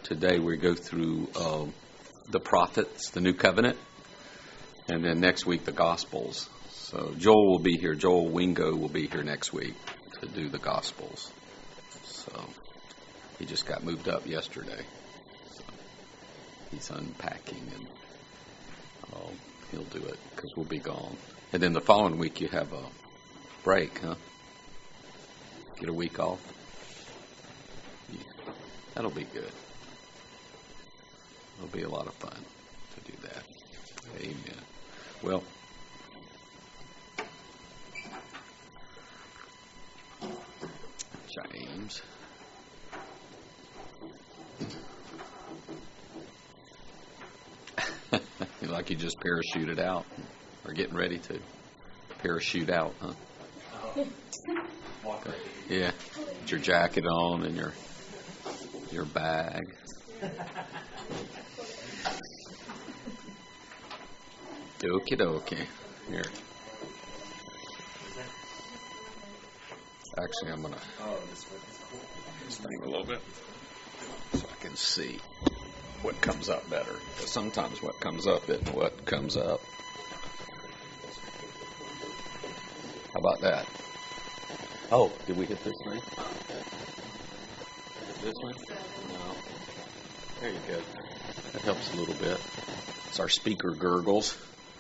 today we go through the prophets, the New Covenant, and then next week the Gospels. So Joel will be here. Joel Wingo will be here next week to do the Gospels. So he just got moved up yesterday. So he's unpacking, and he'll do it because we'll be gone. And then the following week you have a break, huh? Get a week off. Yeah, that'll be good. It'll be a lot of fun to do that. Amen. Well, James. Like you just parachuted out, or getting ready to parachute out, huh? Yeah, with your jacket on and your bag. Okie dokie. Here. Actually, I'm going to this thing a little bit so I can see what comes up better. Because sometimes what comes up isn't what comes up. How about that? Oh, did we hit this thing? This one? No. There you go. That helps a little bit. It's our speaker gargles.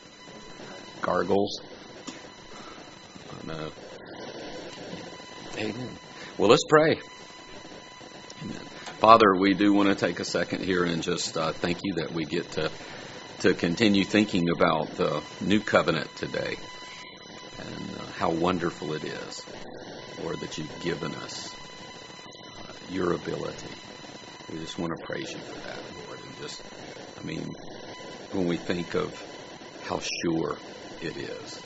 I know. Amen. Well, let's pray. Amen. Father, we do want to take a second here and just thank you that we get to continue thinking about the new covenant today and how wonderful it is, Lord, that you've given us your ability. We just want to praise you for that, Lord. And when we think of how sure it is,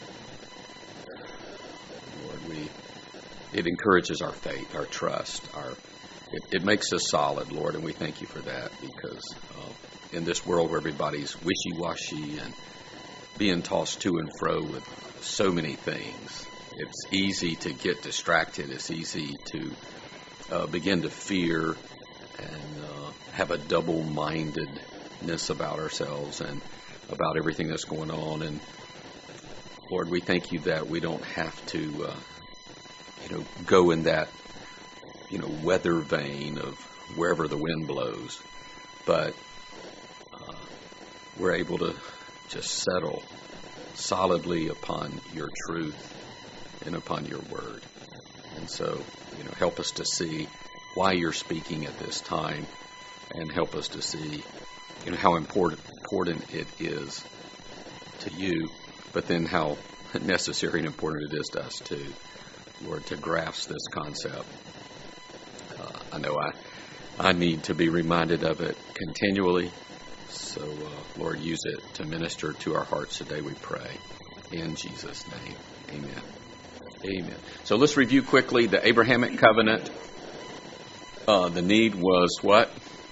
Lord, it encourages our faith, our trust, it makes us solid, Lord, and we thank you for that because in this world where everybody's wishy-washy and being tossed to and fro with so many things, it's easy to get distracted. It's easy to begin to fear and have a double-mindedness about ourselves and about everything that's going on. And Lord, we thank you that we don't have to, go in that, weather vane of wherever the wind blows, but we're able to just settle solidly upon your truth and upon your word. And so, help us to see why you're speaking at this time, and help us to see, how important it is to you, but then how necessary and important it is to us too, Lord, to grasp this concept. I know I need to be reminded of it continually. So, Lord, use it to minister to our hearts today, we pray. In Jesus' name, amen. Amen. So let's review quickly the Abrahamic covenant. The need was what?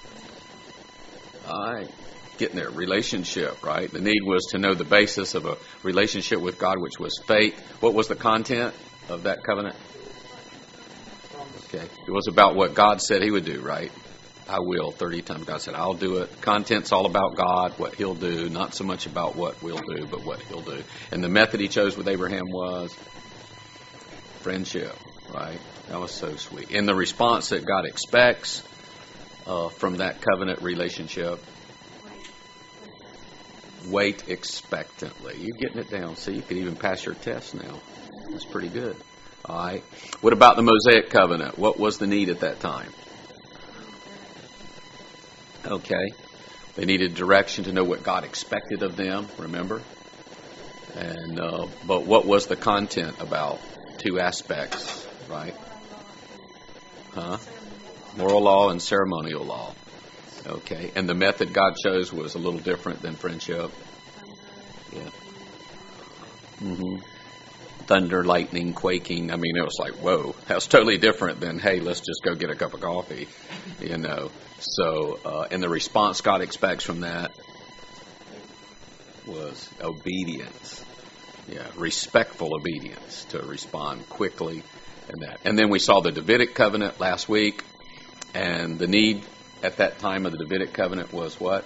Getting there. Relationship, right? The need was to know the basis of a relationship with God, which was faith. What was the content of that covenant? Okay. It was about what God said he would do, right? I will. 30 times God said, I'll do it. Content's all about God, what he'll do, not so much about what we'll do, but what he'll do. And the method he chose with Abraham was friendship, right? That was so sweet. And the response that God expects from that covenant relationship, wait expectantly. You're getting it down. See, you can even pass your test now. That's pretty good. All right. What about the Mosaic covenant? What was the need at that time? Okay. They needed direction to know what God expected of them, remember? And but what was the content about? Two aspects, right? Moral law and ceremonial law. Okay. And the method God chose was a little different than friendship. Yeah. Thunder, lightning, quaking. It was like, whoa, that's totally different than, hey, let's just go get a cup of coffee, So, and the response God expects from that was obedience. Yeah, respectful obedience to respond quickly and that. And then we saw the Davidic covenant last week, and the need at that time of the Davidic covenant was what?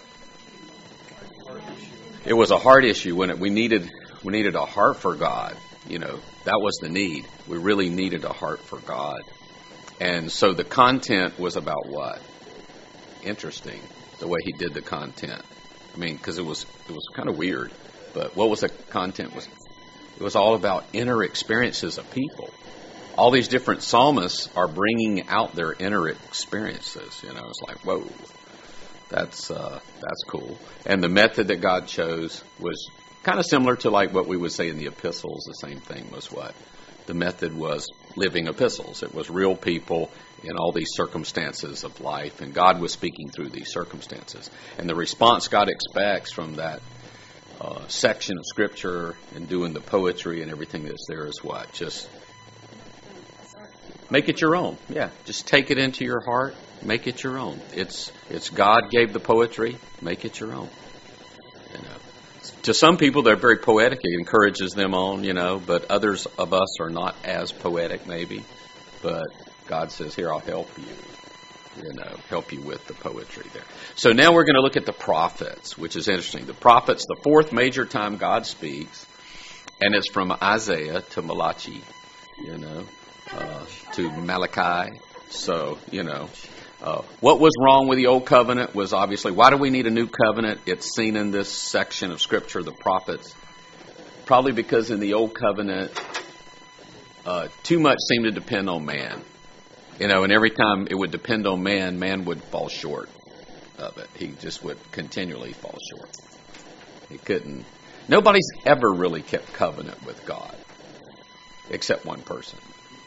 It was a heart issue when we needed a heart for God. That was the need. We really needed a heart for God. And so the content was about what? Interesting, the way he did the content. Because it was kind of weird. But what was the content? It was all about inner experiences of people. All these different psalmists are bringing out their inner experiences. It's like, whoa, that's cool. And the method that God chose was kind of similar to like what we would say in the epistles. The same thing was what? The method was living epistles. It was real people in all these circumstances of life, and God was speaking through these circumstances. And the response God expects from that section of Scripture and doing the poetry and everything that's there is what? Just make it your own. Yeah, just take it into your heart. Make it your own. It's God gave the poetry. Make it your own. To some people, they're very poetic. It encourages them on, but others of us are not as poetic, maybe. But God says, here, I'll help you, help you with the poetry there. So now we're going to look at the prophets, which is interesting. The prophets, the fourth major time God speaks, and it's from Isaiah to Malachi, to Malachi. So, what was wrong with the old covenant was obviously, why do we need a new covenant? It's seen in this section of Scripture, the prophets. Probably because in the old covenant, too much seemed to depend on man. And every time it would depend on man, man would fall short of it. He just would continually fall short. He couldn't. Nobody's ever really kept covenant with God, except one person,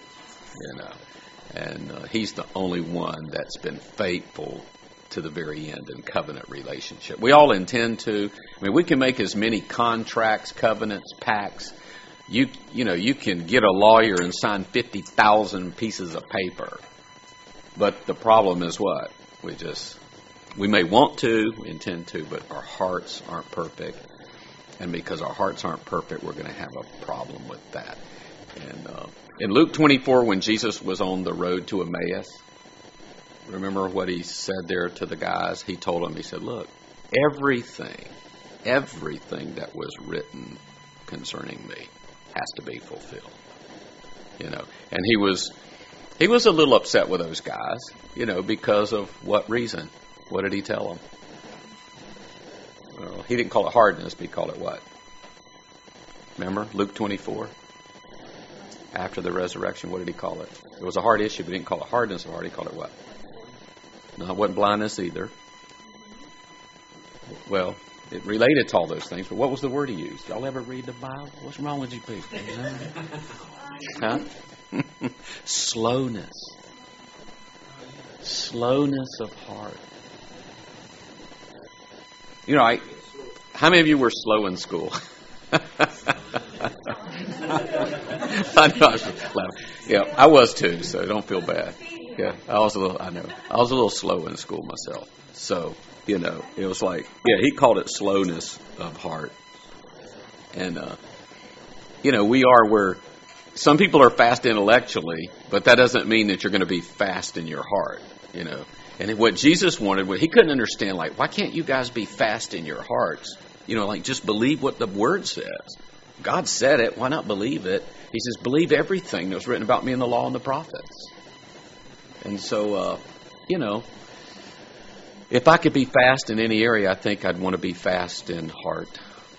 And he's the only one that's been faithful to the very end in covenant relationship. We all intend to. We can make as many contracts, covenants, pacts. You can get a lawyer and sign 50,000 pieces of paper. But the problem is what? We may want to, we intend to, but our hearts aren't perfect. And because our hearts aren't perfect, we're going to have a problem with that. And in Luke 24, when Jesus was on the road to Emmaus, remember what he said there to the guys? He told them, he said, look, everything that was written concerning me has to be fulfilled. And he was a little upset with those guys, because of what reason? What did he tell them? Well, he didn't call it hardness, but he called it what? Remember, Luke 24? After the resurrection, what did he call it? It was a hard issue, but he didn't call it hardness of heart. He called it what? No, it wasn't blindness either. Well, it related to all those things, but what was the word he used? Y'all ever read the Bible? What's wrong with you people? Huh? Slowness. Slowness of heart. How many of you were slow in school? I know I was laughing. Yeah, I was too, so don't feel bad. Yeah, I was a little slow in school myself. So, it was like, he called it slowness of heart. And, we are where some people are fast intellectually, but that doesn't mean that you're going to be fast in your heart, And what Jesus wanted, he couldn't understand, why can't you guys be fast in your hearts? Just believe what the Word says. God said it. Why not believe it? He says, believe everything that was written about me in the law and the prophets. And so, if I could be fast in any area, I think I'd want to be fast in heart.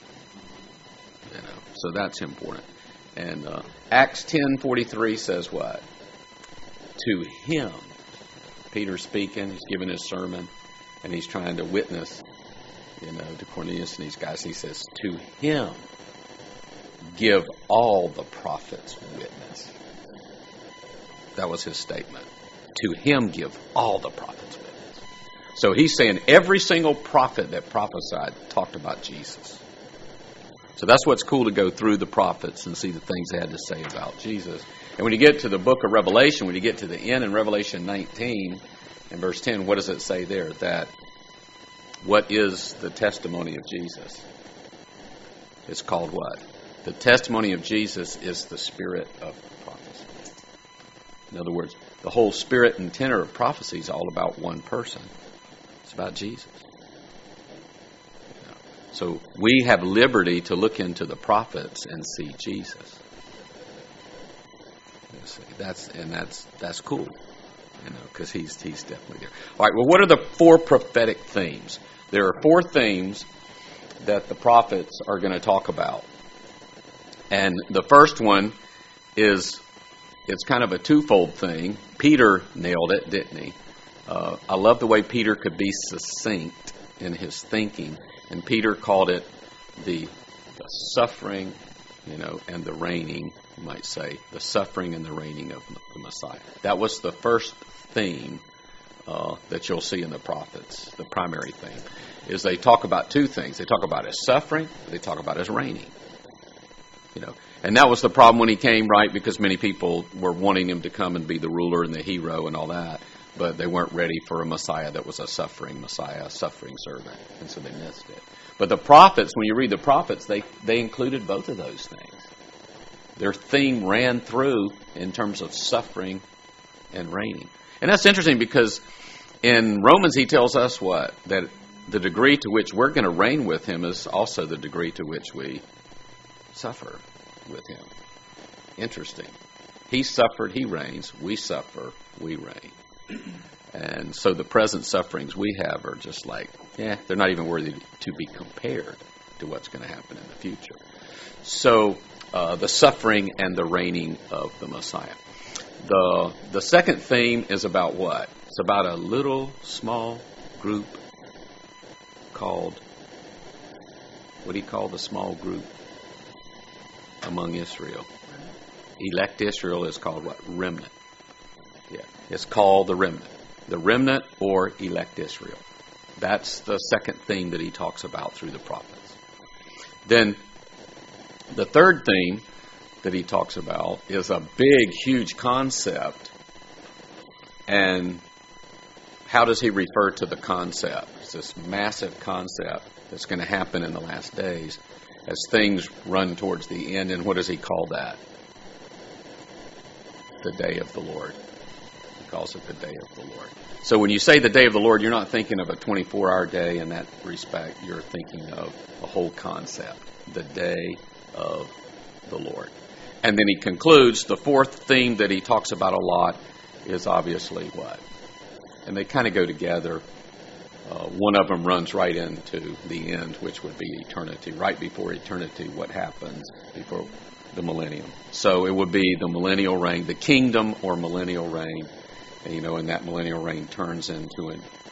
So that's important. And Acts 10:43 says what? To him. Peter's speaking. He's giving his sermon. And he's trying to witness, to Cornelius and these guys. He says, to him give all the prophets witness. That was his statement. To him give all the prophets witness. So he's saying every single prophet that prophesied talked about Jesus. So that's what's cool, to go through the prophets and see the things they had to say about Jesus. And when you get to the book of Revelation, when you get to the end in Revelation 19 and verse 10, what does it say there? That what is the testimony of Jesus? It's called what? The testimony of Jesus is the spirit of prophecy. In other words, the whole spirit and tenor of prophecy is all about one person. It's about Jesus. So we have liberty to look into the prophets and see Jesus. That's cool, because he's definitely there. All right. Well, what are the 4 prophetic themes? There are 4 themes that the prophets are going to talk about, and the first one is it's kind of a twofold thing. Peter nailed it, didn't he? I love the way Peter could be succinct in his thinking, and Peter called it the suffering, and the reigning, you might say, the suffering and the reigning of the Messiah. That was the first theme that you'll see in the prophets. The primary theme is they talk about 2 things. They talk about his suffering, they talk about his reigning. And that was the problem when he came, right? Because many people were wanting him to come and be the ruler and the hero and all that, but they weren't ready for a Messiah that was a suffering Messiah, a suffering servant, and so they missed it. But the prophets, when you read the prophets, they included both of those things. Their theme ran through in terms of suffering and reigning. And that's interesting because in Romans he tells us what? That the degree to which we're going to reign with him is also the degree to which we suffer with him. Interesting. He suffered, he reigns. We suffer, we reign. And so the present sufferings we have are just like, they're not even worthy to be compared to what's going to happen in the future. So the suffering and the reigning of the Messiah. The second theme is about what? It's about a little small group called, what do you call the small group among Israel? Elect Israel is called what? Remnant. Yeah, it's called the remnant. The remnant or elect Israel. That's the second theme that he talks about through the prophets. Then the third theme that he talks about is a big, huge concept. And how does he refer to the concept? It's this massive concept that's going to happen in the last days as things run towards the end. And what does he call that? The day of the Lord. He calls it the day of the Lord. So when you say the day of the Lord, you're not thinking of a 24-hour day in that respect. You're thinking of a whole concept, the day of the Lord. And then he concludes, the fourth theme that he talks about a lot is obviously what? And they kind of go together. One of them runs right into the end, which would be eternity. Right before eternity, what happens before the millennium? So it would be the millennial reign, the kingdom or millennial reign, and that millennial reign turns into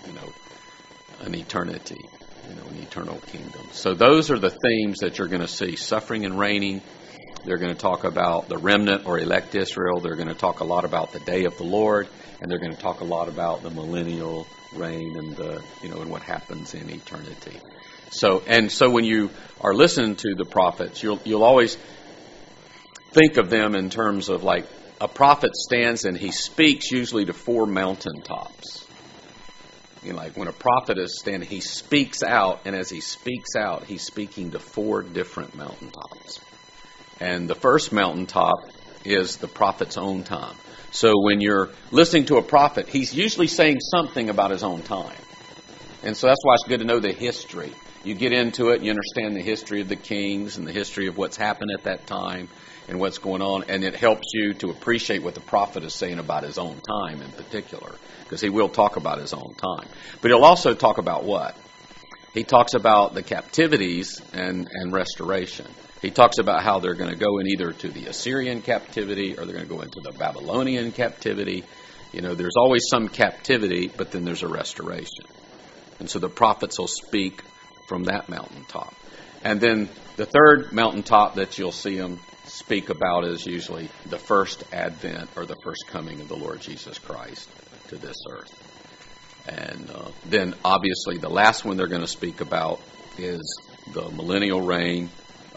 an eternity, an eternal kingdom. So those are the themes that you're going to see: suffering and reigning. They're going to talk about the remnant or elect Israel. They're going to talk a lot about the day of the Lord, and they're going to talk a lot about the millennial reign and and what happens in eternity. So when you are listening to the prophets, you'll always think of them in terms of like a prophet stands and he speaks usually to 4 mountaintops. Like when a prophet is standing, he speaks out, and as he speaks out, he's speaking to 4 different mountaintops. And the first mountaintop is the prophet's own time. So when you're listening to a prophet, he's usually saying something about his own time. And so that's why it's good to know the history. You get into it, and you understand the history of the kings and the history of what's happened at that time and what's going on, and it helps you to appreciate what the prophet is saying about his own time in particular, because he will talk about his own time. But he'll also talk about what? He talks about the captivities and restoration. He talks about how they're going to go in either to the Assyrian captivity or they're going to go into the Babylonian captivity. There's always some captivity, but then there's a restoration. And so the prophets will speak from that mountaintop. And then the third mountaintop that you'll see them speak about is usually the first advent or the first coming of the Lord Jesus Christ to this earth. And then obviously the last one they're going to speak about is the millennial reign,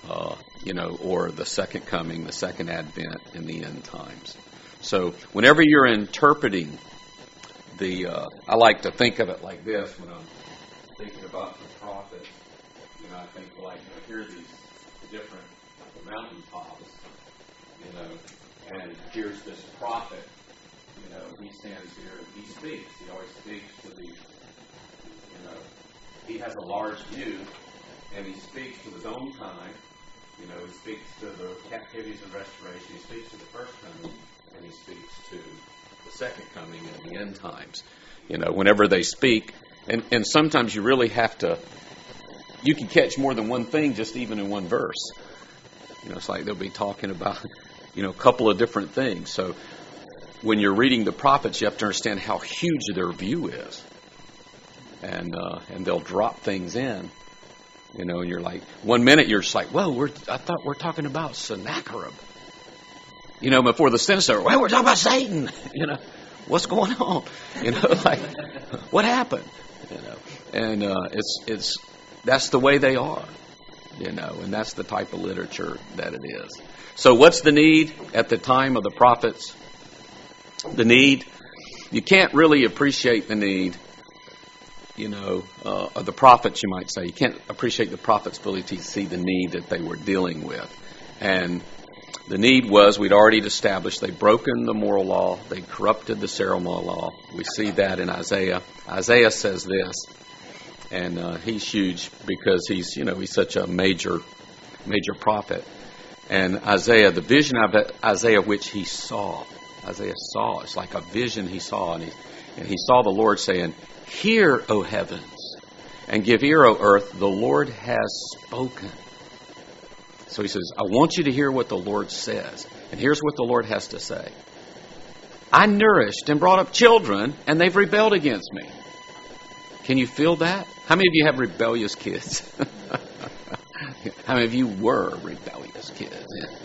or the second coming, the second advent in the end times. So whenever you're interpreting I like to think of it like this when I'm thinking about the prophets. I think here are these different mountaintops, and here's this prophet, he stands here and he speaks. He always speaks to these, he has a large view, and he speaks to his own time. You know, he speaks to the captivities and restoration. He speaks to the first coming, and he speaks to the second coming and the end times. You know, whenever they speak, and sometimes you really have to, you can catch more than one thing just even in one verse. You know, it's like they'll be talking about, you know, a couple of different things. So when you're reading the prophets, you have to understand how huge their view is. And they'll drop things in. You know, and you're like, 1 minute you're just like, whoa, I thought we're talking about Sennacherib. You know, before the sentence started, well, we're talking about Satan. You know, what's going on? You know, like, what happened? You know, and it's that's the way they are. You know, and that's the type of literature that it is. So what's the need at the time of the prophets? The need, you can't really appreciate the need, you know, of the prophets, you might say. You can't appreciate the prophets' ability to see the need that they were dealing with. And the need was, we'd already established, they'd broken the moral law, they corrupted the ceremonial law. We see that in Isaiah. Isaiah says this, and he's huge because he's such a major prophet. And Isaiah, the vision of Isaiah which he saw, Isaiah saw, it's like a vision he saw, and he saw the Lord saying, "Hear, O heavens, and give ear, O earth, the Lord has spoken." So he says, I want you to hear what the Lord says. And here's what the Lord has to say. I nourished and brought up children, and they've rebelled against me. Can you feel that? How many of you have rebellious kids? How many of you were rebellious kids?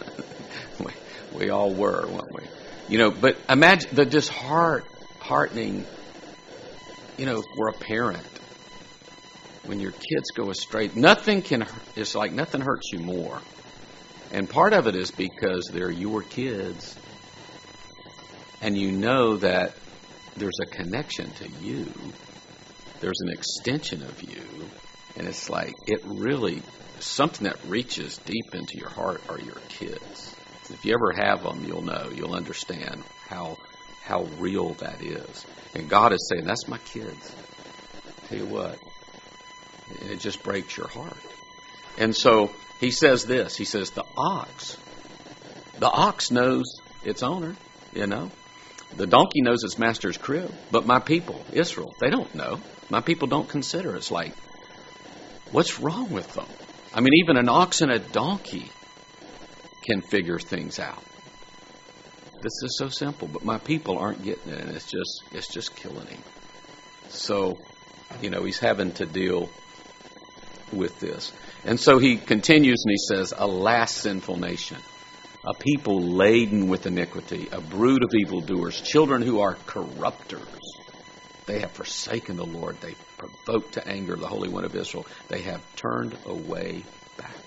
We all were, weren't we? You know, but imagine the disheartening, you know, for a parent. When your kids go astray, it's like nothing hurts you more. And part of it is because they're your kids. And you know that there's a connection to you. There's an extension of you. And it's like, it really, something that reaches deep into your heart are your kids. If you ever have them, you'll know, you'll understand how real that is. And God is saying, that's my kids. Tell you what, it just breaks your heart. And so he says this, he says, the ox knows its owner, you know. The donkey knows its master's crib, but my people, Israel, they don't know. My people don't consider. It's like, what's wrong with them? I mean, even an ox and a donkey can figure things out. This is so simple, but my people aren't getting it, and it's just killing him. So, you know, he's having to deal with this. And so he continues and he says, alas, sinful nation, a people laden with iniquity, a brood of evildoers, children who are corrupters. They have forsaken the Lord. They provoked to anger the Holy One of Israel. They have turned away backward.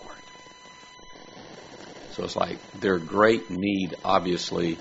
So it's like their great need, obviously,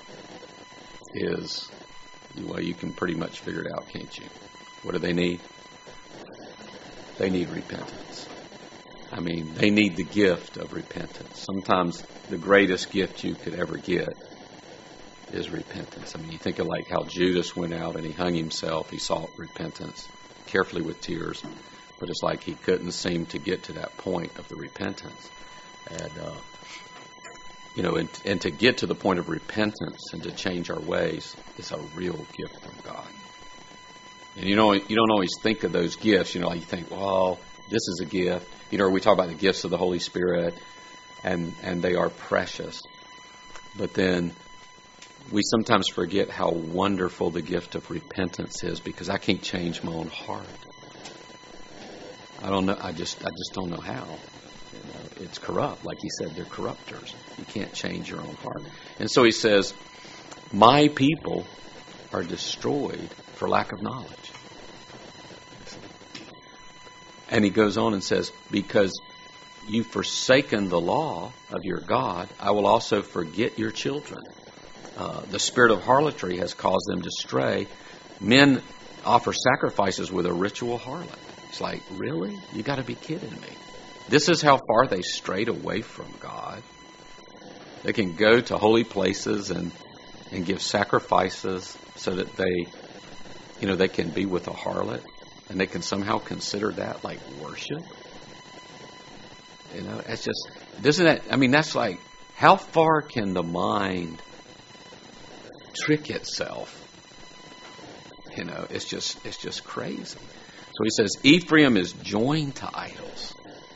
is, well, you can pretty much figure it out, can't you? What do they need? They need repentance. I mean, they need the gift of repentance. Sometimes the greatest gift you could ever get is repentance. I mean, you think of like how Judas went out and he hung himself. He sought repentance carefully with tears. But it's like he couldn't seem to get to that point of the repentance. And, you know, and to get to the point of repentance and to change our ways is a real gift from God. And you don't always think of those gifts. You know, like you think, well, this is a gift. You know, we talk about the gifts of the Holy Spirit, and they are precious. But then we sometimes forget how wonderful the gift of repentance is, because I can't change my own heart. I don't know. I just don't know how. You know, it's corrupt. Like he said, they're corrupters. You can't change your own heart. And so he says, my people are destroyed for lack of knowledge. And he goes on and says, because you've forsaken the law of your God, I will also forget your children. The spirit of harlotry has caused them to stray. Men offer sacrifices with a ritual harlot. It's like, really? You got to be kidding me. This is how far they strayed away from God. They can go to holy places and give sacrifices so that they can be with a harlot. and they can somehow consider that like worship. It's just, doesn't that, that's like, how far can the mind trick itself? It's just crazy. So he says, Ephraim is joined to idols.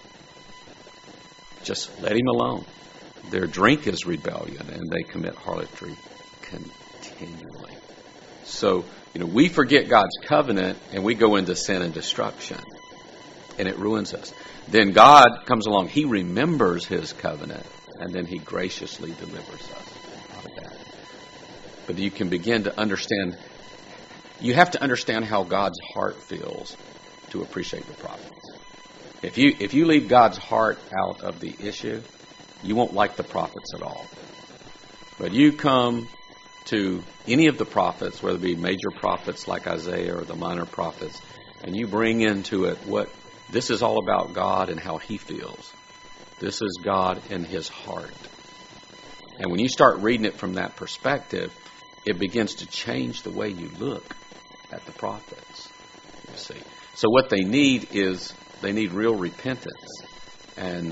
Just let him alone. Their drink is rebellion, and they commit harlotry continually. So, we forget God's covenant, and we go into sin and destruction, and it ruins us. Then God comes along. He remembers his covenant, and then he graciously delivers us out of that. But you can begin to understand. You have to understand how God's heart feels to appreciate the prophets. If you leave God's heart out of the issue, you won't like the prophets at all. But you come to any of the prophets, whether it be major prophets like Isaiah or the minor prophets, and you bring into it what this is all about God and how he feels. This is God and his heart. And when you start reading it from that perspective, it begins to change the way you look at the prophets. You see. So what they need is they need real repentance. And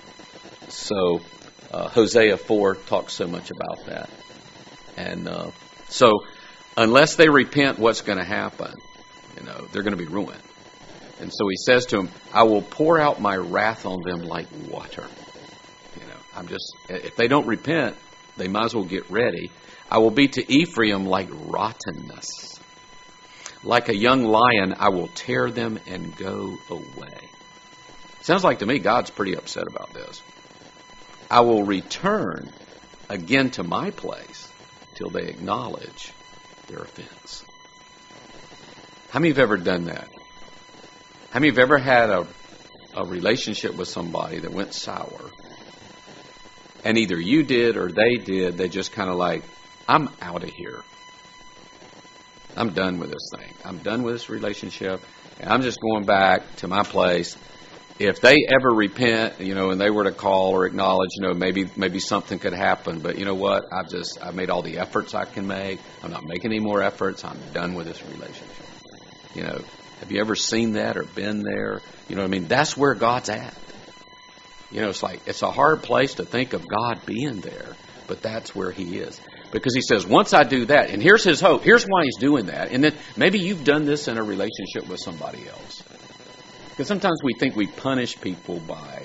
so Hosea 4 talks so much about that. And so unless they repent, what's going to happen? They're going to be ruined. And so he says to them, I will pour out my wrath on them like water. If they don't repent, they might as well get ready. I will be to Ephraim like rottenness. Like a young lion, I will tear them and go away. Sounds like to me God's pretty upset about this. I will return again to my place till they acknowledge their offense. How many have ever done that? How many have ever had a relationship with somebody that went sour? And either you did or they did. They just kind of like, I'm out of here. I'm done with this thing. I'm done with this relationship. And I'm just going back to my place. If they ever repent, and they were to call or acknowledge, maybe something could happen. But you know what? I've made all the efforts I can make. I'm not making any more efforts. I'm done with this relationship. Have you ever seen that or been there? That's where God's at. It's like, it's a hard place to think of God being there, but that's where he is. Because he says, once I do that, and here's his hope, here's why he's doing that. And then maybe you've done this in a relationship with somebody else. Because sometimes we think we punish people by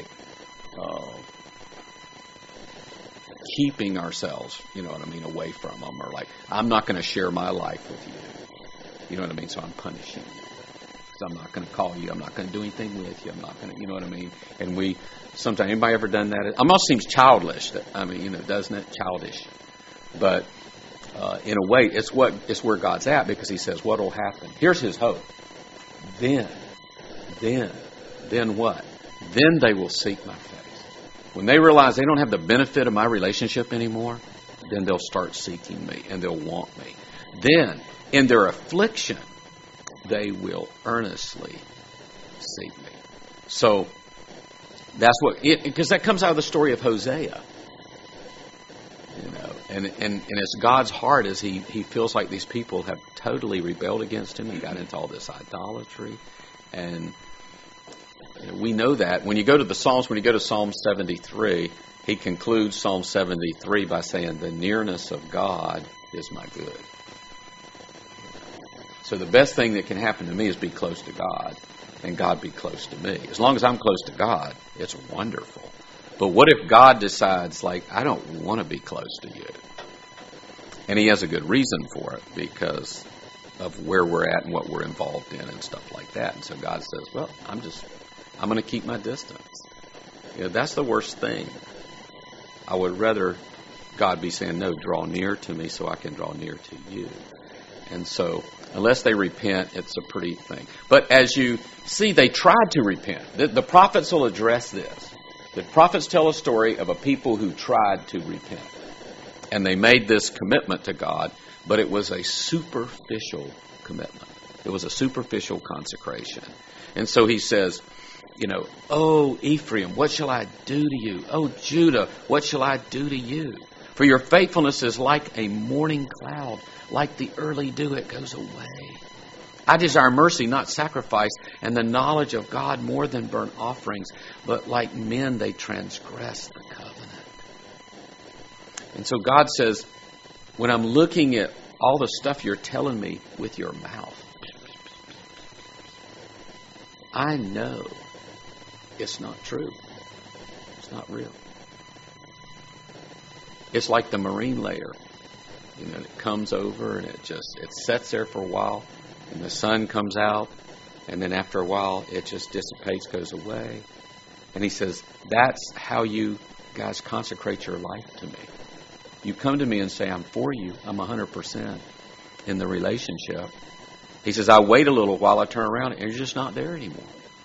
keeping ourselves, away from them. Or like, I'm not going to share my life with you. So I'm punishing you. Because I'm not going to call you. I'm not going to do anything with you. I'm not going to, And we, sometimes, anybody ever done that? It almost seems childish. Doesn't it? Childish. But in a way, it's where God's at, because he says, what will happen? Here's his hope. Then what? Then they will seek my face. When they realize they don't have the benefit of my relationship anymore, then they'll start seeking me and they'll want me. Then, in their affliction, they will earnestly seek me. So, that's because that comes out of the story of Hosea. And it's God's heart as he feels like these people have totally rebelled against him and got into all this idolatry. And we know that. When you go to the Psalms, when you go to Psalm 73, he concludes Psalm 73 by saying, the nearness of God is my good. So the best thing that can happen to me is be close to God, and God be close to me. As long as I'm close to God, it's wonderful. But what if God decides, like, I don't want to be close to you? And he has a good reason for it because of where we're at and what we're involved in and stuff like that. And so God says, well, I'm going to keep my distance. That's the worst thing. I would rather God be saying, no, draw near to me so I can draw near to you. And so, unless they repent, it's a pretty thing. But as you see, they tried to repent. The prophets will address this. The prophets tell a story of a people who tried to repent. And they made this commitment to God, but it was a superficial commitment. It was a superficial consecration. And so he says, oh, Ephraim, what shall I do to you? Oh, Judah, what shall I do to you? For your faithfulness is like a morning cloud, like the early dew, it goes away. I desire mercy, not sacrifice, and the knowledge of God more than burnt offerings. But like men, they transgress the covenant. And so God says, when I'm looking at all the stuff you're telling me with your mouth, I know it's not true. It's not real. It's like the marine layer. You know, it comes over and it sets there for a while, and the sun comes out, and then after a while it just dissipates, goes away. And he says, that's how you guys consecrate your life to me. You come to me and say, I'm for you. I'm 100% in the relationship. He says, I wait a little while, I turn around, and you're just not there anymore.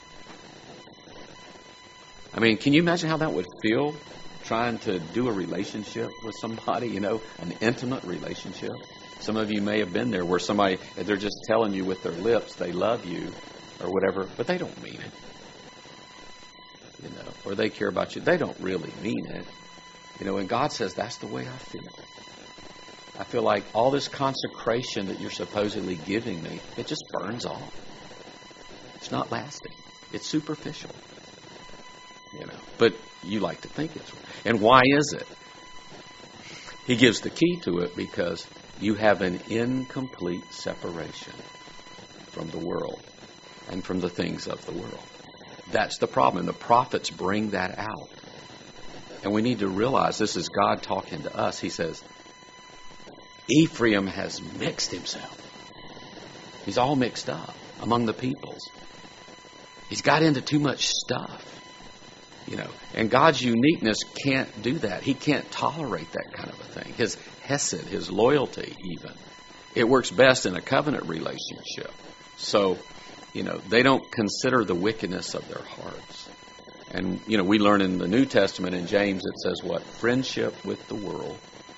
I mean, can you imagine how that would feel? Trying to do a relationship with somebody, you know, an intimate relationship. Some of you may have been there where somebody, they're just telling you with their lips they love you or whatever, but they don't mean it. You know, or they care about you. They don't really mean it. You know, and God says, that's the way I feel. I feel like all this consecration that you're supposedly giving me, it just burns off. It's not lasting. It's superficial. You know, but you like to think it's. And why is it? He gives the key to it because you have an incomplete separation from the world and from the things of the world. That's the problem. The prophets bring that out. And we need to realize this is God talking to us. He says, Ephraim has mixed himself. He's all mixed up among the peoples. He's got into too much stuff. You know, and God's uniqueness can't do that. He can't tolerate that kind of a thing. His hesed, his loyalty even. It works best in a covenant relationship. So, you know, they don't consider the wickedness of their hearts. And, you know, we learn in the New Testament in James, it says what? Friendship with the world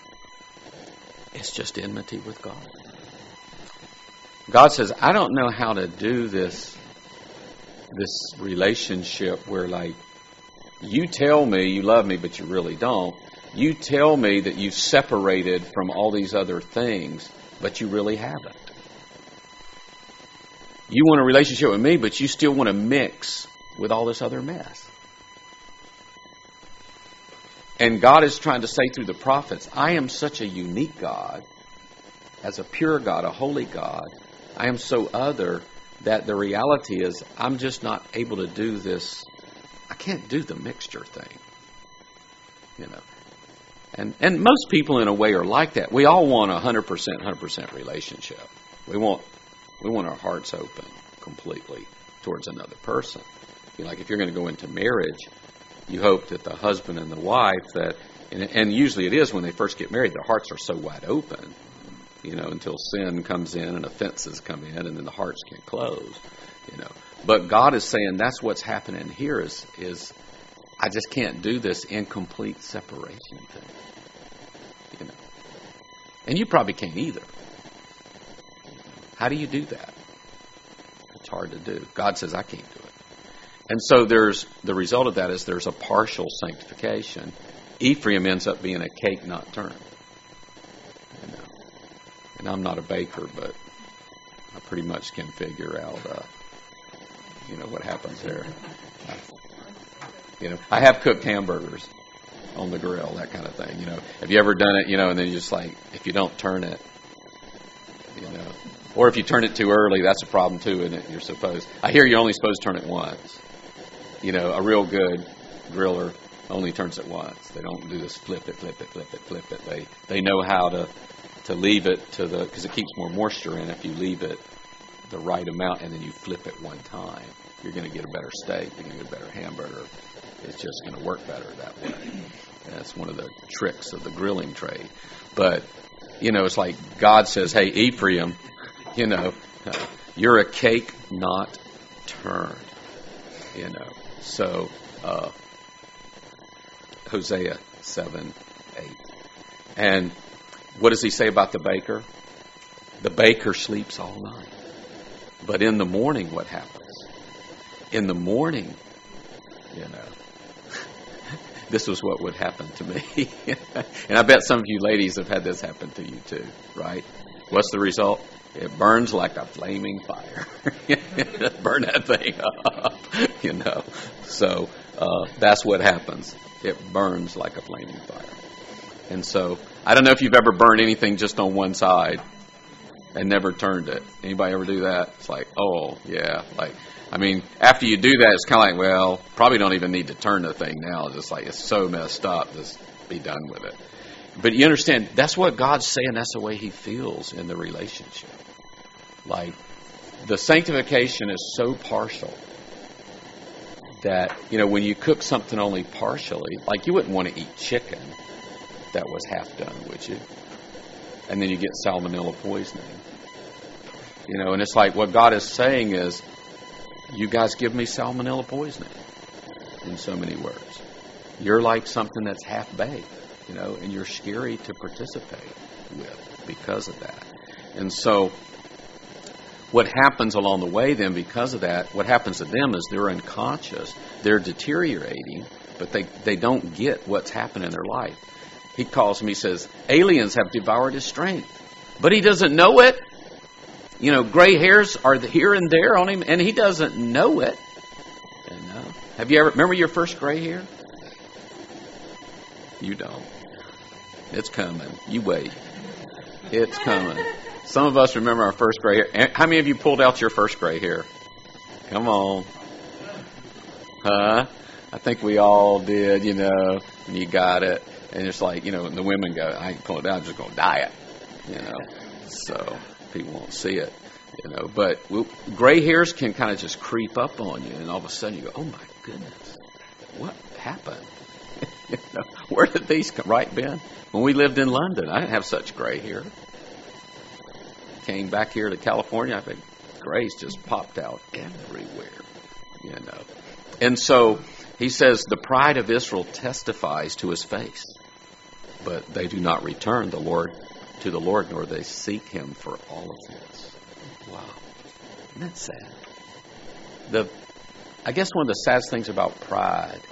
is just enmity with God. God says, I don't know how to do this relationship where, like, you tell me you love me, but you really don't. You tell me that you've separated from all these other things, but you really haven't. You want a relationship with me, but you still want to mix with all this other mess. And God is trying to say through the prophets, I am such a unique God, as a pure God, a holy God. I am so other that the reality is I'm just not able to do this. I can't do the mixture thing, you know. And most people in a way are like that. We all want a 100% relationship. We want our hearts open completely towards another person. You know, like if you're going to go into marriage, you hope that the husband and the wife and usually it is when they first get married, their hearts are so wide open, you know, until sin comes in and offenses come in, and then the hearts can close, you know. But God is saying that's what's happening here is I just can't do this incomplete separation thing. You know. And you probably can't either. How do you do that? It's hard to do. God says I can't do it. And so there's the result of that is there's a partial sanctification. Ephraim ends up being a cake not turned. You know. And I'm not a baker, but I pretty much can figure out you know what happens there. You know, I have cooked hamburgers on the grill, that kind of thing. You know, have you ever done it? You know, and then you just like, if you don't turn it, you know, or if you turn it too early, that's a problem too, isn't it? You're supposed. I hear you're only supposed to turn it once. You know, a real good griller only turns it once. They don't do this flip it. They know how to leave it to the because it keeps more moisture in if you leave it the right amount and then you flip it one time. You're going to get a better steak. You're going to get a better hamburger. It's just going to work better that way. And that's one of the tricks of the grilling trade. But, you know, it's like God says, hey, Ephraim, you know, you're a cake not turned. You know. So, Hosea 7:8. And what does he say about the baker? The baker sleeps all night. But in the morning, what happens? In the morning, you know, this was what would happen to me. And I bet some of you ladies have had this happen to you too, right? What's the result? It burns like a flaming fire. Burn that thing up, So that's what happens. It burns like a flaming fire. And so I don't know if you've ever burned anything just on one side and never turned it. Anybody ever do that? It's like, oh, yeah. After you do that, it's kind of like, well, probably don't even need to turn the thing now. It's just like, it's so messed up. Just be done with it. But you understand, that's what God's saying. That's the way He feels in the relationship. Like, the sanctification is so partial that, when you cook something only partially, like you wouldn't want to eat chicken that was half done, would you? And then you get salmonella poisoning. And it's like what God is saying is, you guys give me salmonella poisoning, in so many words. You're like something that's half-baked, and you're scary to participate with because of that. And so what happens along the way then because of that, what happens to them is they're unconscious, they're deteriorating, but they don't get what's happening in their life. He calls them, he says, aliens have devoured his strength. But he doesn't know it. Gray hairs are here and there on him, and he doesn't know it. Have you ever, remember your first gray hair? You don't. It's coming. You wait. It's coming. Some of us remember our first gray hair. How many of you pulled out your first gray hair? Come on. Huh? I think we all did, and you got it. And it's like, and the women go, I ain't pulling it out, I'm just going to dye it, So people won't see it, But gray hairs can kind of just creep up on you, and all of a sudden you go, oh my goodness, what happened? Where did these come? Right, Ben? When we lived in London, I didn't have such gray hair. Came back here to California, I think grays just popped out everywhere, And so he says, the pride of Israel testifies to his face, but they do not return to the Lord, nor they seek him for all of this. Wow. Isn't that sad? I guess one of the saddest things about pride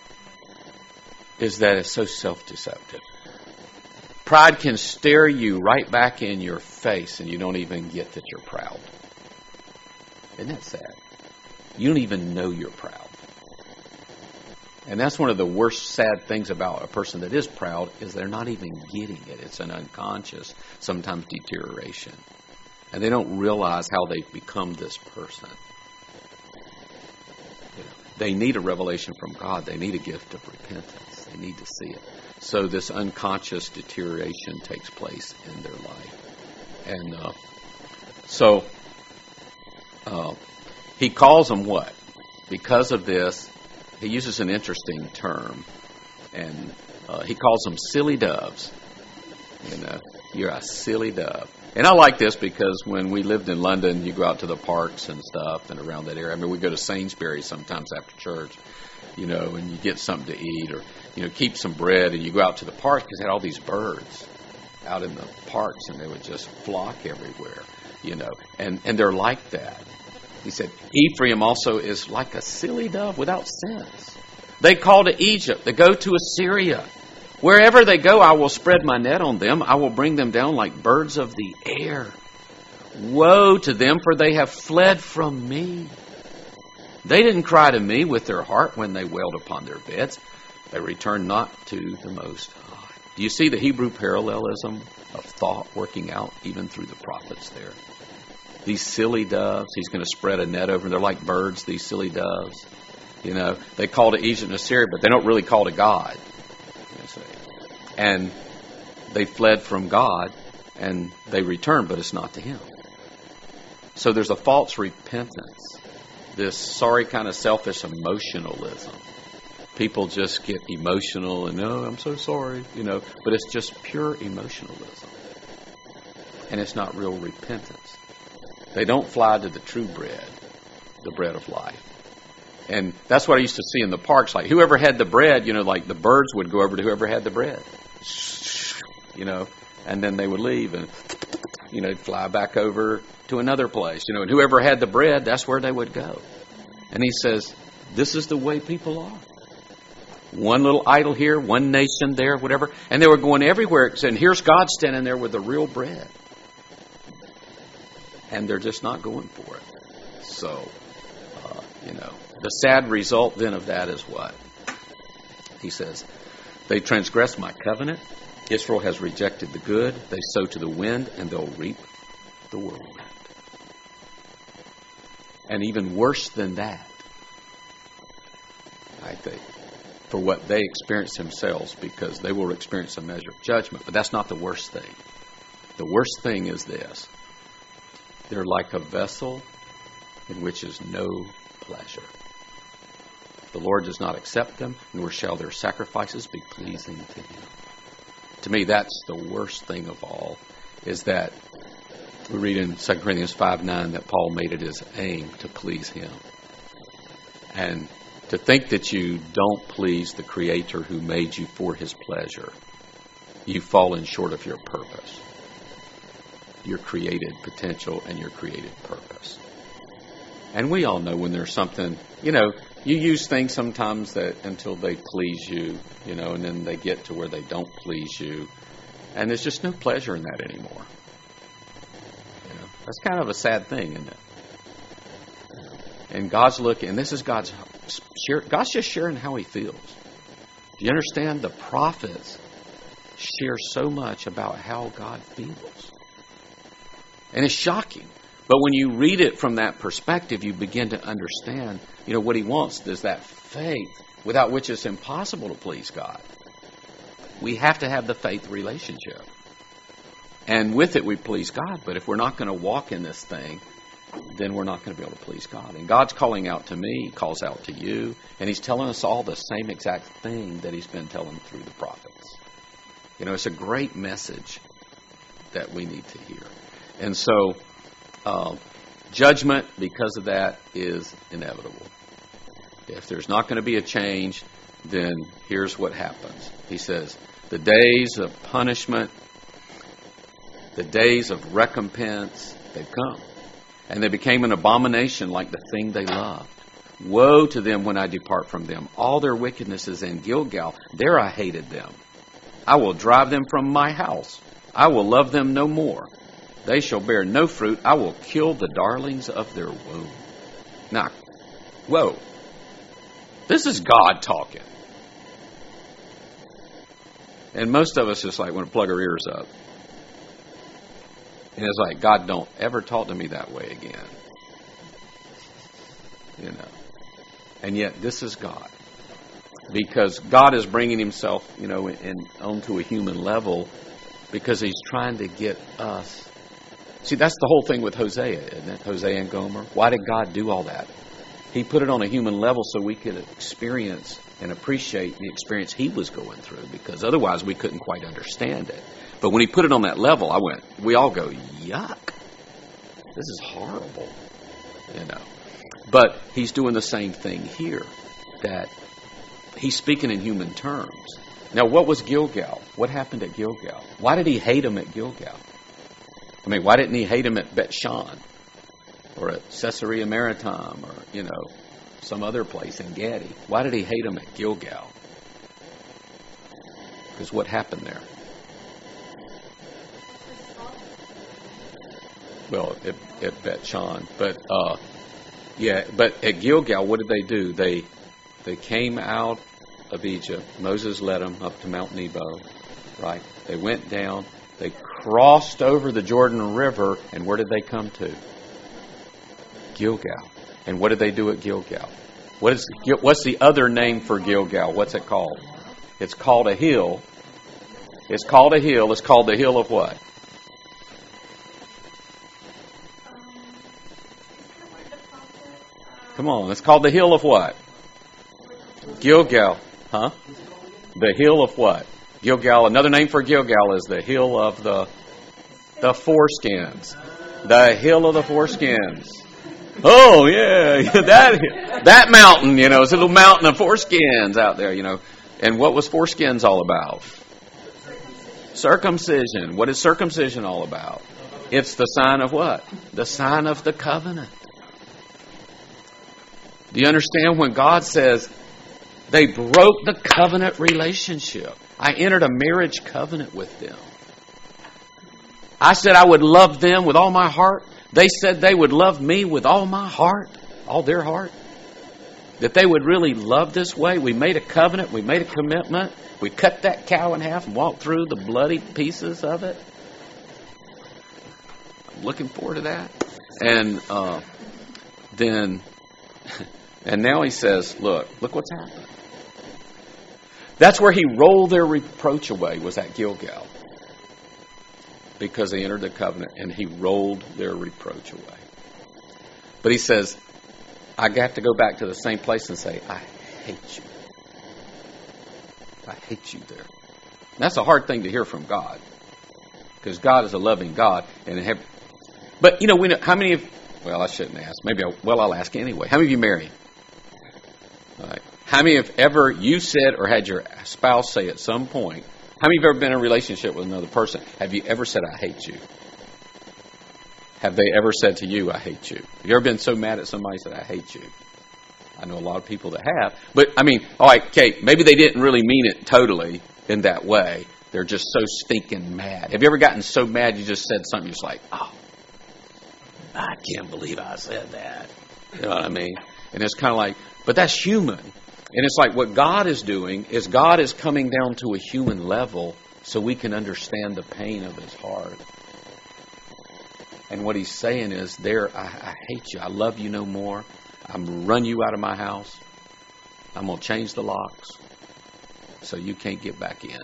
is that it's so self-deceptive. Pride can stare you right back in your face and you don't even get that you're proud. Isn't that sad? You don't even know you're proud. And that's one of the worst sad things about a person that is proud is they're not even getting it. It's an unconscious, sometimes deterioration. And they don't realize how they've become this person. They need a revelation from God. They need a gift of repentance. They need to see it. So this unconscious deterioration takes place in their life. And so he calls them what? Because of this, he uses an interesting term, and he calls them silly doves. You're a silly dove. And I like this because when we lived in London, you go out to the parks and stuff and around that area. We go to Sainsbury's sometimes after church, and you get something to eat or, keep some bread, and you go out to the park because they had all these birds out in the parks, and they would just flock everywhere, and they're like that. He said, Ephraim also is like a silly dove without sense. They call to Egypt. They go to Assyria. Wherever they go, I will spread my net on them. I will bring them down like birds of the air. Woe to them, for they have fled from me. They didn't cry to me with their heart when they wailed upon their beds. They returned not to the Most High. Do you see the Hebrew parallelism of thought working out even through the prophets there? These silly doves, he's going to spread a net over them. They're like birds, these silly doves. They call to Egypt and Assyria, but they don't really call to God. And they fled from God, and they returned, but it's not to him. So there's a false repentance, this sorry kind of selfish emotionalism. People just get emotional and, oh, I'm so sorry, but it's just pure emotionalism. And it's not real repentance. They don't fly to the true bread, the bread of life. And that's what I used to see in the parks. Like whoever had the bread, like the birds would go over to whoever had the bread. And then they would leave and, fly back over to another place. And whoever had the bread, that's where they would go. And he says, this is the way people are. One little idol here, one nation there, whatever. And they were going everywhere. And here's God standing there with the real bread. and they're just not going for it. So, the sad result then of that is what? He says, they transgressed my covenant. Israel has rejected the good. They sow to the wind, and they'll reap the whirlwind. And even worse than that, I think, for what they experience themselves, because they will experience a measure of judgment. But that's not the worst thing. The worst thing is this. They're like a vessel in which is no pleasure. The Lord does not accept them, nor shall their sacrifices be pleasing to Him. To me, that's the worst thing of all, is that we read in 2 Corinthians 5:9 that Paul made it his aim to please Him. And to think that you don't please the Creator who made you for His pleasure, you've fallen short of your purpose, your created potential and your created purpose. And we all know when there's something, you use things sometimes that until they please you, and then they get to where they don't please you. And there's just no pleasure in that anymore. That's kind of a sad thing, isn't it? And God's looking, and this is God's just sharing how He feels. Do you understand? The prophets share so much about how God feels. And it's shocking. But when you read it from that perspective, you begin to understand, what He wants is that faith without which it's impossible to please God. We have to have the faith relationship. And with it, we please God. But if we're not going to walk in this thing, then we're not going to be able to please God. And God's calling out to me. He calls out to you. And He's telling us all the same exact thing that He's been telling through the prophets. It's a great message that we need to hear. And so, judgment, because of that, is inevitable. If there's not going to be a change, then here's what happens. He says, the days of punishment, the days of recompense, they've come. And they became an abomination like the thing they loved. Woe to them when I depart from them. All their wickedness is in Gilgal. There I hated them. I will drive them from my house. I will love them no more. They shall bear no fruit. I will kill the darlings of their womb. Now, whoa. This is God talking. And most of us just want to plug our ears up. And it's like, God, don't ever talk to me that way again. And yet, this is God. Because God is bringing Himself, onto a human level because He's trying to get us. See, that's the whole thing with Hosea, isn't it? Hosea and Gomer. Why did God do all that? He put it on a human level so we could experience and appreciate the experience he was going through, because otherwise we couldn't quite understand it. But when He put it on that level, we all go, yuck. This is horrible. But He's doing the same thing here, that He's speaking in human terms. Now, what was Gilgal? What happened at Gilgal? Why did He hate them at Gilgal? Why didn't He hate them at Bet-Shan or at Caesarea Maritima or, some other place in Gedi? Why did He hate them at Gilgal? Because what happened there? Well, at Bet-Shan. But at Gilgal, what did they do? They came out of Egypt. Moses led them up to Mount Nebo, right? They went down. They crossed over the Jordan River, and where did they come to? Gilgal. And what did they do at Gilgal? What's the other name for Gilgal? What's it called? It's called a hill. It's called a hill. It's called the hill of what? Come on. It's called the hill of what? Gilgal. Huh? The hill of what? Gilgal. Another name for Gilgal is the hill of the foreskins. The hill of the foreskins. Oh, yeah. That mountain, it's a little mountain of foreskins out there, And what was foreskins all about? Circumcision. What is circumcision all about? It's the sign of what? The sign of the covenant. Do you understand when God says they broke the covenant relationship? I entered a marriage covenant with them. I said I would love them with all my heart, They said they would love me with all my heart, all their heart. That they would really love this way. We made a covenant. We made a commitment. We cut that cow in half and walked through the bloody pieces of it. I'm looking forward to that. And and now he says, look what's happened. That's where he rolled their reproach away, was at Gilgal. Because they entered the covenant, and he rolled their reproach away. But he says, I got to go back to the same place and say, I hate you. I hate you there. And that's a hard thing to hear from God. Because God is a loving God. But, we know, how many of, well, I shouldn't ask. I'll ask anyway. How many of you married? All right. How many have ever you said or had your spouse say at some point, how many of you have ever been in a relationship with another person? Have you ever said, I hate you? Have they ever said to you, I hate you? Have you ever been so mad at somebody and said, I hate you? I know a lot of people that have. But, all right, Kate, maybe they didn't really mean it totally in that way. They're just so stinking mad. Have you ever gotten so mad you just said something, you're just like, oh, I can't believe I said that. You know what I mean? And it's kind of like, but that's human. And it's like what God is doing is God is coming down to a human level so we can understand the pain of his heart. And what he's saying is, I hate you. I love you no more. I'm going to run you out of my house. I'm going to change the locks so you can't get back in.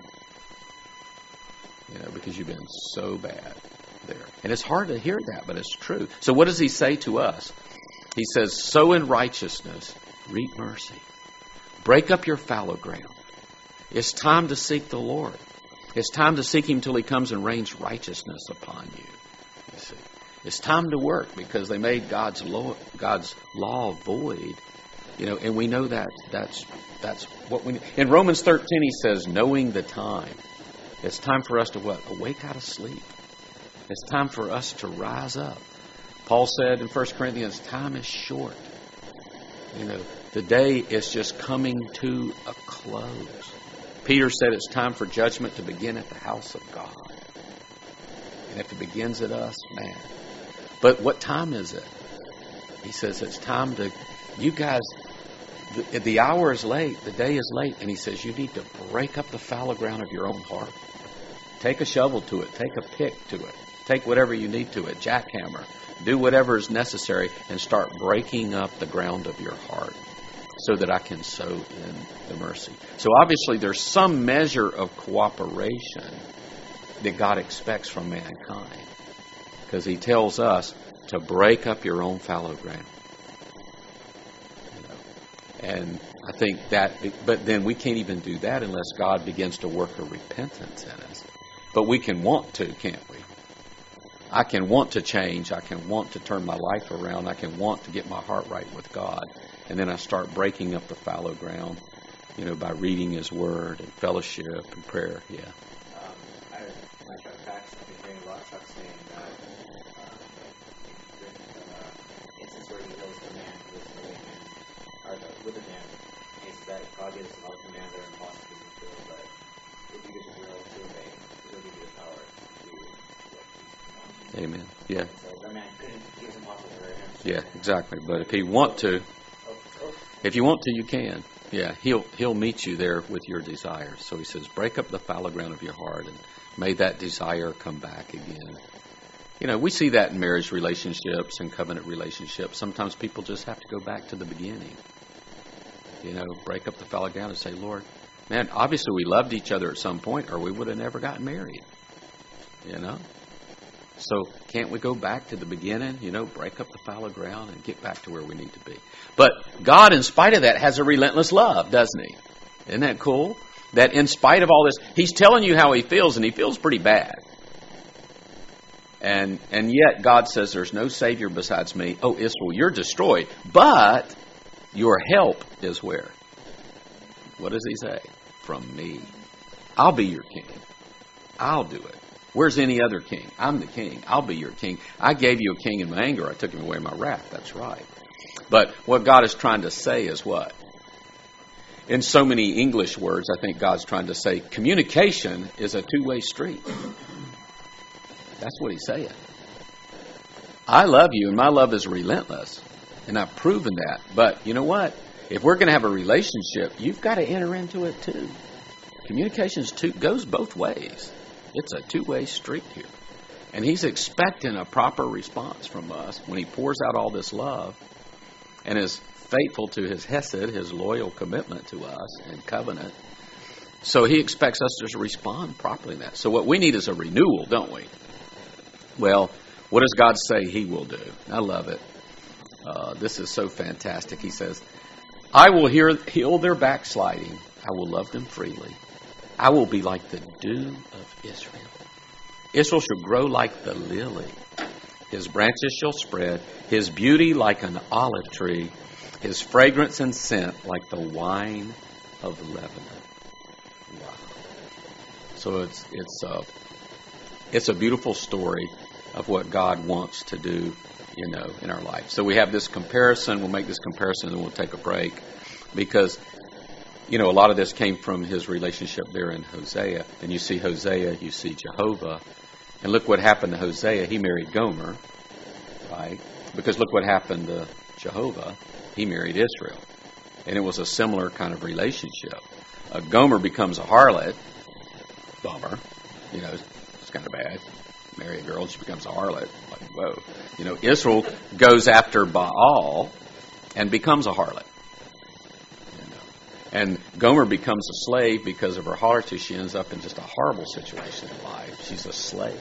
Because you've been so bad there. And it's hard to hear that, but it's true. So what does he say to us? He says, sow in righteousness, reap mercy. Break up your fallow ground. It's time to seek the Lord. It's time to seek him till he comes and rains righteousness upon you. You see. It's time to work because they made God's law void. And we know that's what we need. In Romans 13 he says, knowing the time. It's time for us to what? Awake out of sleep. It's time for us to rise up. Paul said in 1 Corinthians, time is short. The day is just coming to a close. Peter said it's time for judgment to begin at the house of God. And if it begins at us, man. But what time is it? He says it's time to, you guys, the hour is late, the day is late. And he says you need to break up the fallow ground of your own heart. Take a shovel to it. Take a pick to it. Take whatever you need to it. Jackhammer. Do whatever is necessary and start breaking up the ground of your heart so that I can sow in the mercy. So obviously there's some measure of cooperation that God expects from mankind. Because he tells us to break up your own fallow ground. And I think that, but then we can't even do that unless God begins to work a repentance in us. But we can want to, can't we? I can want to change. I can want to turn my life around. I can want to get my heart right with God. And then I start breaking up the fallow ground, by reading his word and fellowship and prayer. Yeah. My truck packs, I've been hearing a lot of trucks saying that instance where he heals the man who was with the man. And he says that God gives all commands that are impossible to fulfill, but if you get the will to obey, he'll give you the power to do what he's commanded. Amen. Yeah. So that man couldn't, he was impossible for him. Yeah, exactly. But if you want to, you can. Yeah, he'll meet you there with your desires. So he says, break up the fallow ground of your heart and may that desire come back again. We see that in marriage relationships and covenant relationships. Sometimes people just have to go back to the beginning. Break up the fallow ground and say, Lord, man, obviously we loved each other at some point or we would have never gotten married. So can't we go back to the beginning, break up the fallow ground and get back to where we need to be? But God, in spite of that, has a relentless love, doesn't he? Isn't that cool? That in spite of all this, he's telling you how he feels, and he feels pretty bad. And yet God says there's no Savior besides me. Oh, Israel, you're destroyed. But your help is where? What does he say? From me. I'll be your king. I'll do it. Where's any other king? I'm the king. I'll be your king. I gave you a king in my anger. I took him away in my wrath. That's right. But what God is trying to say is what? In so many English words, I think God's trying to say communication is a two-way street. That's what he's saying. I love you, and my love is relentless. And I've proven that. But you know what? If we're going to have a relationship, you've got to enter into it too. Communications goes both ways. It's a two-way street here. And he's expecting a proper response from us when he pours out all this love and is faithful to his hesed, his loyal commitment to us and covenant. So he expects us to respond properly to that. So what we need is a renewal, don't we? Well, what does God say he will do? I love it. This is so fantastic. He says, I will heal their backsliding. I will love them freely. I will be like the dew of Israel. Israel shall grow like the lily. His branches shall spread. His beauty like an olive tree. His fragrance and scent like the wine of Lebanon. Wow. So it's a beautiful story of what God wants to do, in our life. So we have this comparison. We'll make this comparison and then we'll take a break because, a lot of this came from his relationship there in Hosea. And you see Hosea, you see Jehovah. And look what happened to Hosea. He married Gomer, right? Because look what happened to Jehovah. He married Israel. And it was a similar kind of relationship. Gomer becomes a harlot. Bummer. It's kind of bad. Marry a girl, she becomes a harlot. Like, whoa. Israel goes after Baal and becomes a harlot. And Gomer becomes a slave because of her harlotry. She ends up in just a horrible situation in life. She's a slave.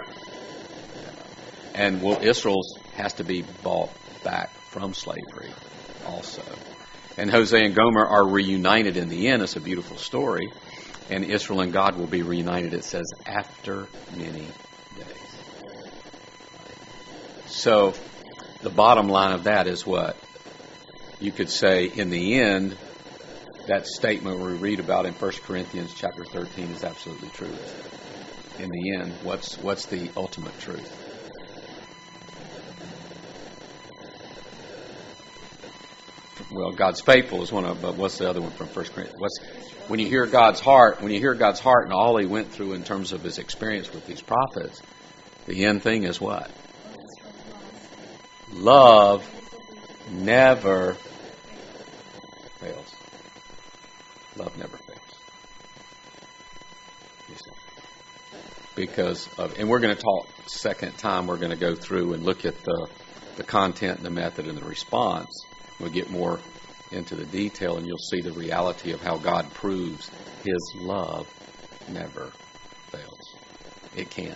And Israel has to be bought back from slavery also. And Hosea and Gomer are reunited in the end. It's a beautiful story. And Israel and God will be reunited, it says, after many days. So the bottom line of that is what? You could say in the end, that statement we read about in 1 Corinthians chapter 13 is absolutely true. In the end, what's the ultimate truth? Well, God's faithful is one of, but what's the other one from 1 Corinthians? When you hear God's heart and all he went through in terms of his experience with these prophets, the end thing is what? Love never fails. Love never fails. Because of, and we're going to talk second time, we're going to go through and look at the content and the method and the response. We'll get more into the detail and you'll see the reality of how God proves his love never fails. It can't.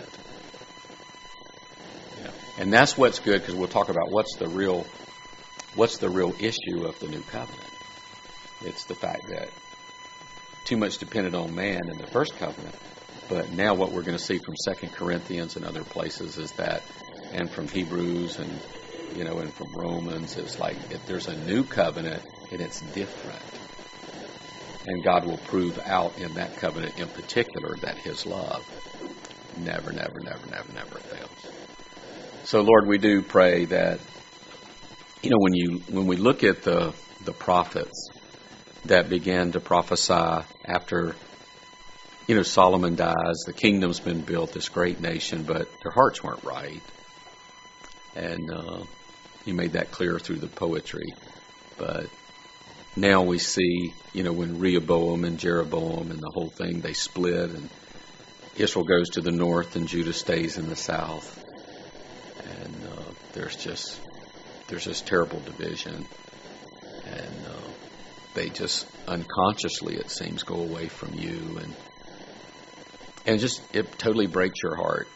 And that's what's good, because we'll talk about what's the real issue of the new covenant. It's the fact that too much depended on man in the first covenant, but now what we're going to see from 2 Corinthians and other places is that, and from Hebrews and and from Romans, it's like if there's a new covenant and it's different. And God will prove out in that covenant in particular that his love never fails. So Lord, we do pray that, when we look at the prophets that began to prophesy after, Solomon dies, the kingdom's been built, this great nation, but their hearts weren't right. And you made that clear through the poetry. But now we see, when Rehoboam and Jeroboam and the whole thing, they split, and Israel goes to the north and Judah stays in the south. And there's this terrible division. And they just unconsciously, it seems, go away from you. And it totally breaks your heart.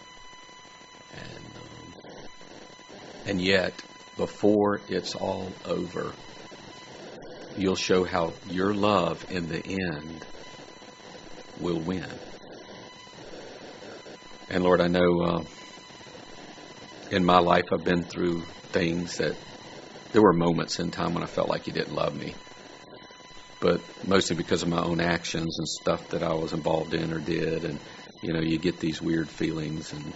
And yet, before it's all over, you'll show how your love in the end will win. And Lord, I know in my life I've been through things that there were moments in time when I felt like you didn't love me. But mostly because of my own actions and stuff that I was involved in or did. And, you get these weird feelings and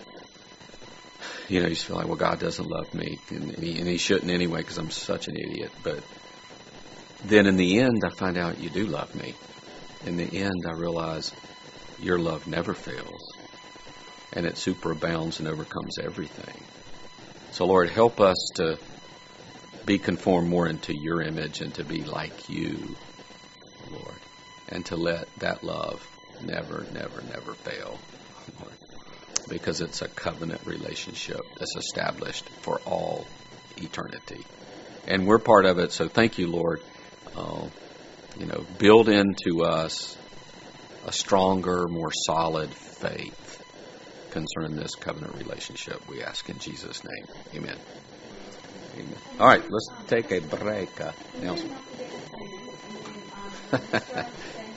you just feel like, well, God doesn't love me. And he shouldn't anyway because I'm such an idiot. But then in the end, I find out you do love me. In the end, I realize your love never fails. And it superabounds and overcomes everything. So, Lord, help us to be conformed more into your image and to be like you, Lord, and to let that love never, never, never fail, Lord, because it's a covenant relationship that's established for all eternity. And we're part of it, so thank you, Lord. Build into us a stronger, more solid faith concerning this covenant relationship, we ask in Jesus' name. Amen. Amen. All right, let's take a break. Nelson.